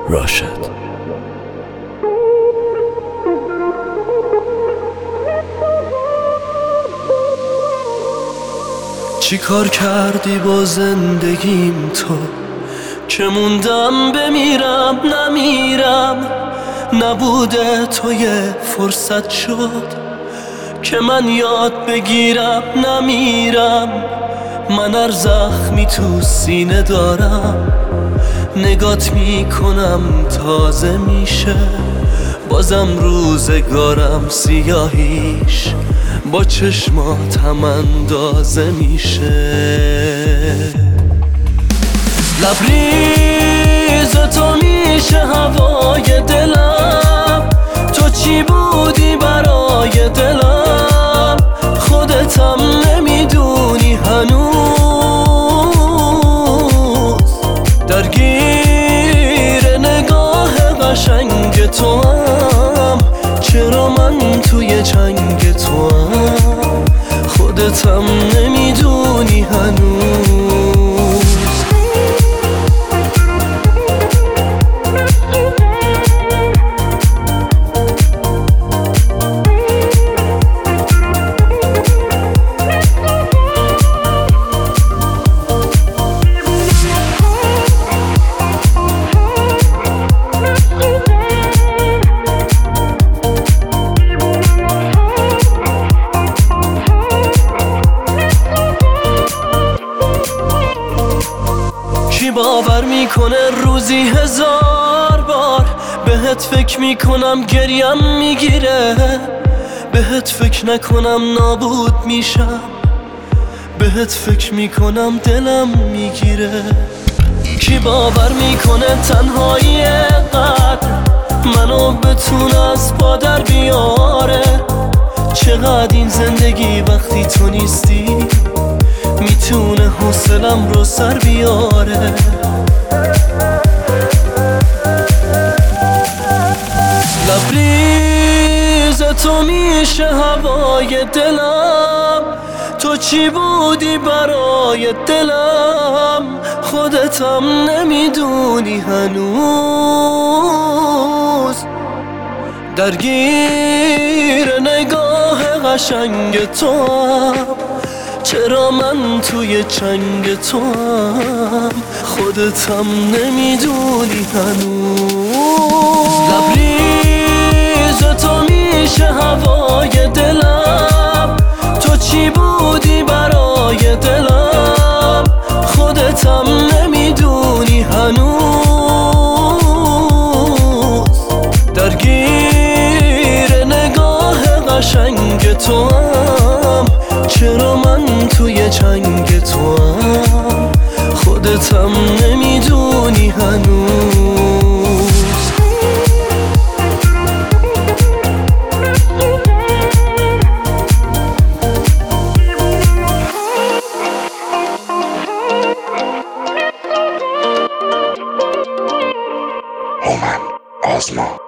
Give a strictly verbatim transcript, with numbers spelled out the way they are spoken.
راشد. چی کار کردی با زندگیم تو که موندم بمیرم نمیرم؟ نبوده تو یه فرصت شد که من یاد بگیرم نمیرم. من هر زخمی تو سینه دارم نگات میکنم تازه میشه، بازم روزگارم سیاهیش با چشماتم اندازه میشه. لبریز تو میشه هوای دلم، تو چی بودی برای دلم؟ خودتم نمیدونی هنوز، درگیر نگاه قشنگ تو هم. چرا من توی چنگ تو هم خودتم نمیدونی هنوز. کی باور میکنه روزی هزار بار بهت فکر میکنم گریم میگیره؟ بهت فکر نکنم نابود میشم، بهت فکر میکنم دلم میگیره. کی باور میکنه تنهایی قدر منو بتونه از پا در بیاره؟ چقدر این زندگی وقتی تو نیستی میتونه حوصلم رو سر بیاره. لبریز تو میشه هوای دلم، تو چی بودی برای دلم؟ خودتم نمیدونی هنوز، درگیر نگاه قشنگ تو هم. چرا من توی چنگ تو هم خودتم نمیدونی هنوز. لبریز تو میشه هوای دلم، تو چی بودی برای دلم؟ خودتم نمیدونی هنوز، درگیر نگاه قشنگ تو هم. چرا من توی چنگ تو هم خودتم نمیدونی هنوز. هومن آزما